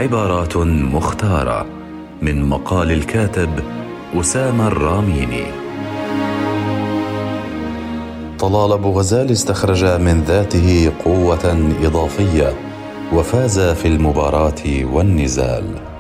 عبارات مختارة من مقال الكاتب أسامة الراميني. طلال أبو غزال استخرج من ذاته قوة إضافية وفاز في المباراة والنزال.